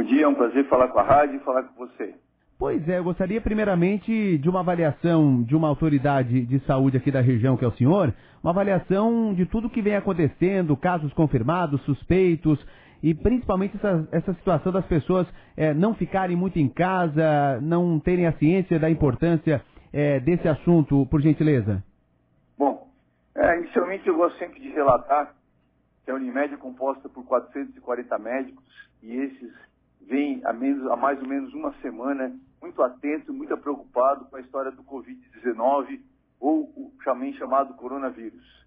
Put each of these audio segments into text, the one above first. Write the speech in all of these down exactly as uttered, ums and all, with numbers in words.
dia, é um prazer falar com a rádio e falar com você. Pois é, eu gostaria primeiramente de uma avaliação de uma autoridade de saúde aqui da região, que é o senhor, uma avaliação de tudo que vem acontecendo, casos confirmados, suspeitos, e principalmente essa, essa situação das pessoas é, não ficarem muito em casa, não terem a ciência da importância é, desse assunto, por gentileza. Bom, é, inicialmente eu gosto sempre de relatar que a Unimed é composta por quatrocentos e quarenta médicos, e esses vêm há, menos, há mais ou menos uma semana muito atentos, muito preocupados com a história do covid dezenove, ou o também chamado coronavírus.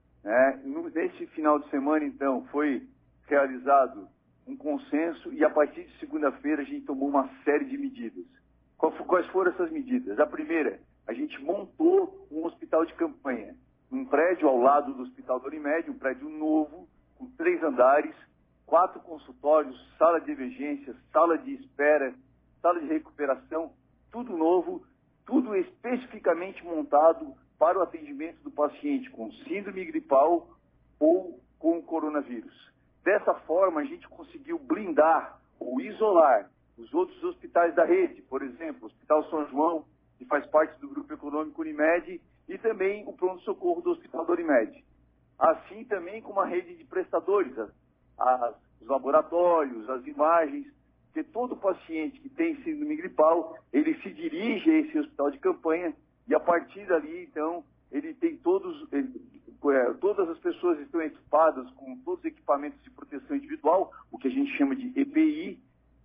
É, no, nesse final de semana, então, foi realizado um consenso e a partir de segunda-feira a gente tomou uma série de medidas. Quais foram essas medidas? A primeira, a gente montou um hospital de campanha, um prédio ao lado do Hospital da Unimed, um prédio novo, com três andares, quatro consultórios, sala de emergência, sala de espera, sala de recuperação, tudo novo, tudo especificamente montado para o atendimento do paciente com síndrome gripal ou com coronavírus. Dessa forma, a gente conseguiu blindar ou isolar os outros hospitais da rede, por exemplo, o Hospital São João, que faz parte do Grupo Econômico Unimed, e também o pronto-socorro do Hospital da Unimed. Assim também com uma rede de prestadores, as, as, os laboratórios, as imagens, que todo paciente que tem síndrome gripal, ele se dirige a esse hospital de campanha e a partir dali, então, ele tem todos, ele, é, todas as pessoas estão equipadas com todos os equipamentos de proteção individual, o que a gente chama de E P I,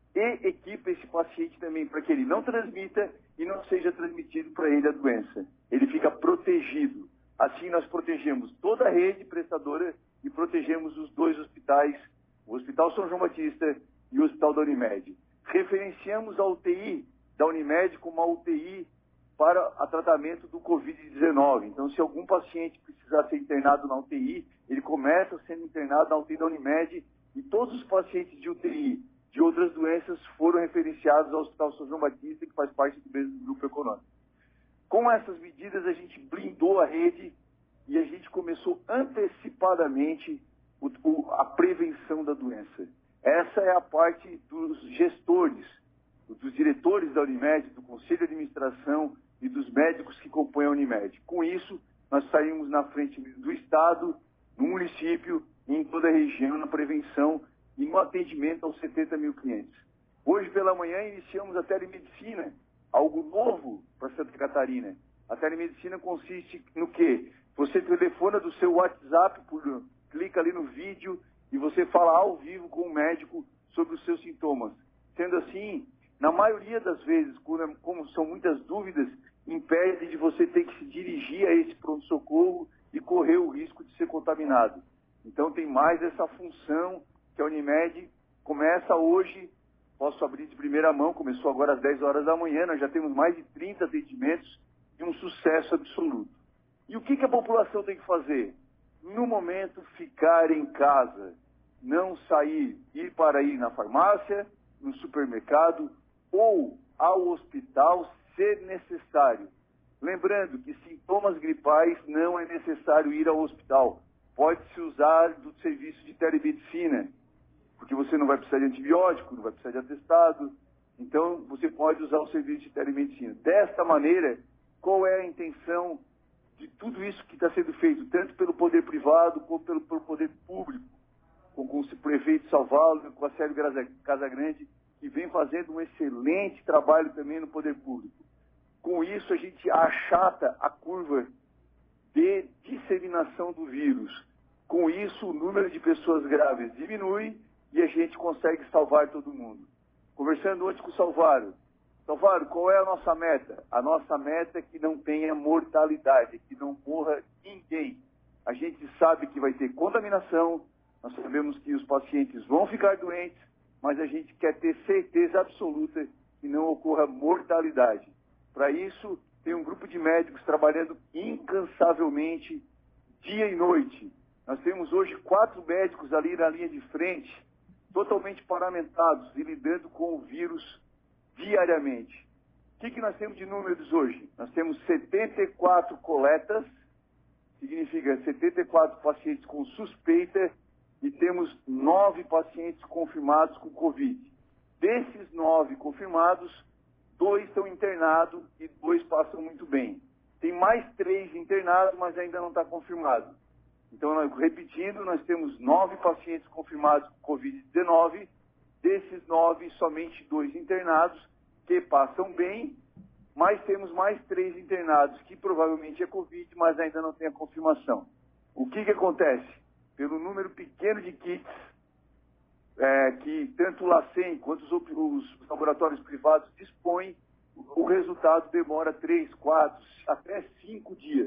e equipa esse paciente também para que ele não transmita e não seja transmitido para ele a doença. Ele fica protegido. Assim nós protegemos toda a rede prestadora e protegemos os dois hospitais, o Hospital São João Batista e o Hospital da Unimed. Referenciamos a U T I da Unimed como uma U T I para o tratamento do covid dezenove. Então, se algum paciente precisar ser internado na U T I, ele começa sendo internado na U T I da Unimed e todos os pacientes de U T I de outras doenças foram referenciados ao Hospital São João Batista, que faz parte do mesmo grupo econômico. Com essas medidas, a gente blindou a rede e a gente começou antecipadamente o, o, a prevenção da doença. Essa é a parte dos gestores, dos diretores da Unimed, do Conselho de Administração e dos médicos que compõem a Unimed. Com isso, nós saímos na frente do Estado, no município e em toda a região na prevenção e no atendimento aos setenta mil clientes. Hoje pela manhã iniciamos a telemedicina, algo novo para Santa Catarina. A telemedicina consiste no quê? Você telefona do seu WhatsApp, por, clica ali no vídeo e você fala ao vivo com o médico sobre os seus sintomas. Sendo assim, na maioria das vezes, como são muitas dúvidas, impede de você ter que se dirigir a esse pronto-socorro e correr o risco de ser contaminado. Então tem mais essa função que a Unimed começa hoje, posso abrir de primeira mão, começou agora às dez horas da manhã, nós já temos mais de trinta atendimentos e um sucesso absoluto. E o que, que a população tem que fazer? No momento, ficar em casa, não sair, ir para ir na farmácia, no supermercado ou ao hospital, se necessário. Lembrando que sintomas gripais não é necessário ir ao hospital. Pode-se usar do serviço de telemedicina, porque você não vai precisar de antibiótico, não vai precisar de atestado. Então, você pode usar o serviço de telemedicina. Desta maneira, qual é a intenção de tudo isso que está sendo feito, tanto pelo poder privado quanto pelo, pelo poder público, com, com o prefeito Salvador, com a Célio Casagrande, que vem fazendo um excelente trabalho também no poder público. Com isso, a gente achata a curva de disseminação do vírus. Com isso, o número de pessoas graves diminui e a gente consegue salvar todo mundo. Conversando ontem com o Salvaro. Salvaro, qual é a nossa meta? A nossa meta é que não tenha mortalidade, que não morra ninguém. A gente sabe que vai ter contaminação, nós sabemos que os pacientes vão ficar doentes, mas a gente quer ter certeza absoluta que não ocorra mortalidade. Para isso, tem um grupo de médicos trabalhando incansavelmente, dia e noite. Nós temos hoje quatro médicos ali na linha de frente, totalmente paramentados e lidando com o vírus diariamente. O que, que nós temos de números hoje? Nós temos setenta e quatro coletas, significa setenta e quatro pacientes com suspeita, e temos nove pacientes confirmados com Covid. Desses nove confirmados, dois estão internados e dois passam muito bem. Tem mais três internados, mas ainda não está confirmado. Então, repetindo, nós temos nove pacientes confirmados com covid dezenove. Desses nove, somente dois internados, que passam bem, mas temos mais três internados, que provavelmente é Covid, mas ainda não tem a confirmação. O que que acontece? Pelo número pequeno de kits, é, que tanto o LACEN quanto os, os laboratórios privados dispõem, o resultado demora três, quatro, até cinco dias.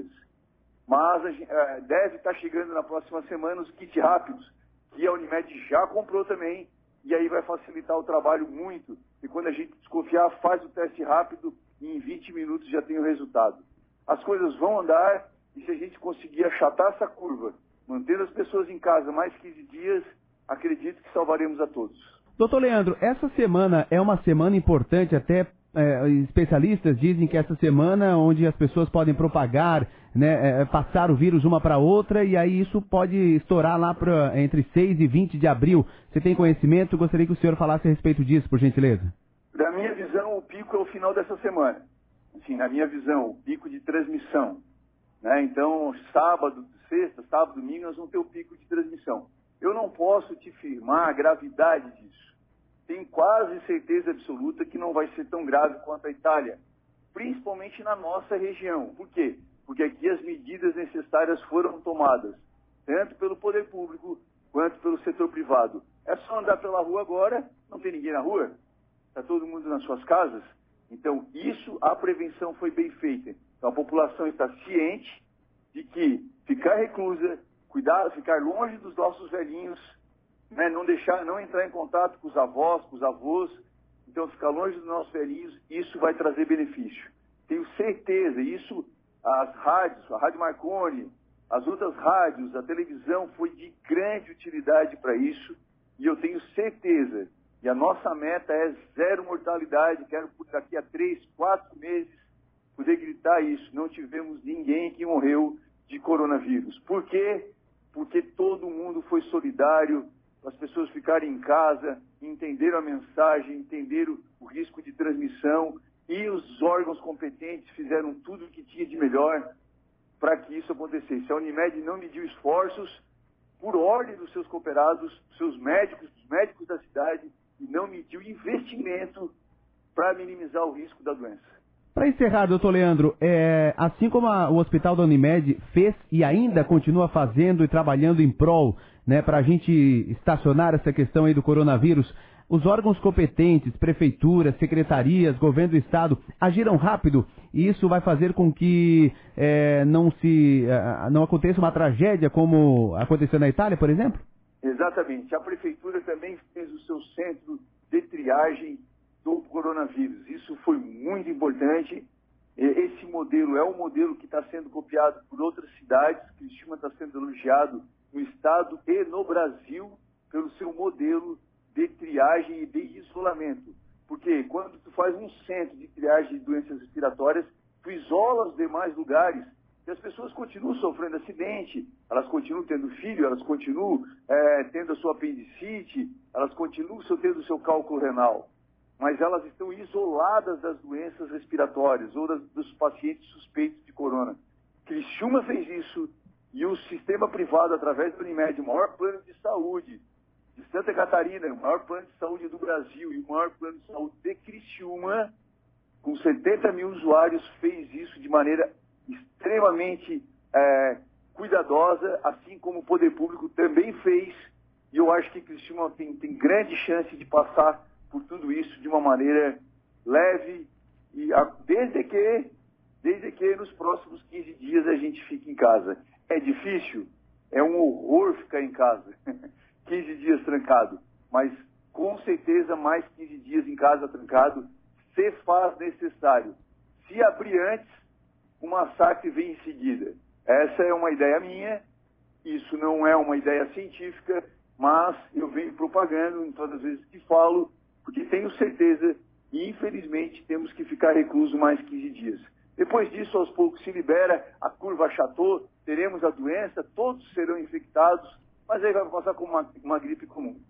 Mas é, deve estar chegando na próxima semana os kits rápidos, que a Unimed já comprou também, e aí vai facilitar o trabalho muito. E quando a gente desconfiar, faz o teste rápido e em vinte minutos já tem o resultado. As coisas vão andar e se a gente conseguir achatar essa curva, mantendo as pessoas em casa mais quinze dias, acredito que salvaremos a todos. Doutor Leandro, essa semana é uma semana importante, até é, especialistas dizem que essa semana onde as pessoas podem propagar, né, é, passar o vírus uma para outra, e aí isso pode estourar lá pra, entre seis e vinte de abril. Você tem conhecimento? Gostaria que o senhor falasse a respeito disso, por gentileza. Na minha visão, o pico é o final dessa semana. Assim, na minha visão, o pico de transmissão. Né? Então, sábado, sexta, sábado, domingo, nós vamos ter o pico de transmissão. Eu não posso te afirmar a gravidade disso. Tenho quase certeza absoluta que não vai ser tão grave quanto a Itália, principalmente na nossa região. Por quê? Porque aqui as medidas necessárias foram tomadas, tanto pelo poder público quanto pelo setor privado. É só andar pela rua agora, não tem ninguém na rua, está todo mundo nas suas casas. Então, isso, a prevenção foi bem feita. Então, a população está ciente de que ficar reclusa, cuidar, ficar longe dos nossos velhinhos, né, não deixar, não entrar em contato com os avós, com os avós, então ficar longe dos nossos velhinhos, isso vai trazer benefício. Tenho certeza, isso, as rádios, a Rádio Marconi, as outras rádios, a televisão foi de grande utilidade para isso, e eu tenho certeza, e a nossa meta é zero mortalidade, quero por daqui a três, quatro meses poder gritar isso, não tivemos ninguém que morreu de coronavírus. Por quê? Porque todo mundo foi solidário, as pessoas ficarem em casa, entenderam a mensagem, entenderam o risco de transmissão e os órgãos competentes fizeram tudo o que tinha de melhor para que isso acontecesse. A Unimed não mediu esforços por ordem dos seus cooperados, dos seus médicos, dos médicos da cidade, e não mediu investimento para minimizar o risco da doença. Para encerrar, doutor Leandro, é, assim como a, o Hospital da Unimed fez e ainda continua fazendo e trabalhando em prol, né, para a gente estacionar essa questão aí do coronavírus, os órgãos competentes, prefeituras, secretarias, governo do estado, agiram rápido e isso vai fazer com que é, não, se, não aconteça uma tragédia como aconteceu na Itália, por exemplo? Exatamente. A prefeitura também fez o seu centro de triagem do coronavírus. Isso foi muito importante. Esse modelo é um modelo que está sendo copiado por outras cidades. Criciúma está sendo elogiado no estado e no Brasil pelo seu modelo de triagem e de isolamento. Porque quando tu faz um centro de triagem de doenças respiratórias, tu isola os demais lugares e as pessoas continuam sofrendo acidente, elas continuam tendo filho, elas continuam é, tendo a sua apendicite, elas continuam tendo o seu cálculo renal. Mas elas estão isoladas das doenças respiratórias ou das, dos pacientes suspeitos de corona. Criciúma fez isso e o sistema privado, através do Unimed, o maior plano de saúde de Santa Catarina, o maior plano de saúde do Brasil e o maior plano de saúde de Criciúma, com setenta mil usuários, fez isso de maneira extremamente é, cuidadosa, assim como o poder público também fez, e eu acho que Criciúma tem, tem grande chance de passar por tudo isso de uma maneira leve, e a, desde que desde que nos próximos quinze dias a gente fique em casa. É difícil? É um horror ficar em casa, quinze dias trancado, mas com certeza mais quinze dias em casa trancado se faz necessário. Se abrir antes, o massacre vem em seguida. Essa é uma ideia minha, isso não é uma ideia científica, mas eu venho propagando em todas as vezes que falo, porque tenho certeza e, infelizmente, temos que ficar recluso mais quinze dias. Depois disso, aos poucos se libera, a curva achatou, teremos a doença, todos serão infectados, mas aí vai passar como uma, uma gripe comum.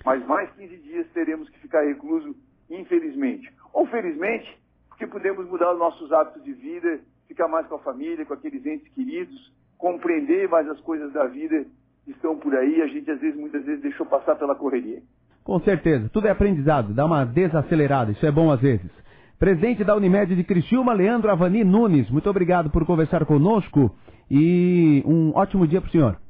Mas mais quinze dias teremos que ficar recluso, infelizmente. Ou felizmente, porque podemos mudar os nossos hábitos de vida, ficar mais com a família, com aqueles entes queridos, compreender mais as coisas da vida que estão por aí. A gente, às vezes, muitas vezes, deixou passar pela correria. Com certeza. Tudo é aprendizado. Dá uma desacelerada. Isso é bom às vezes. Presidente da Unimed de Criciúma, Leandro Avani Nunes. Muito obrigado por conversar conosco e um ótimo dia para o senhor.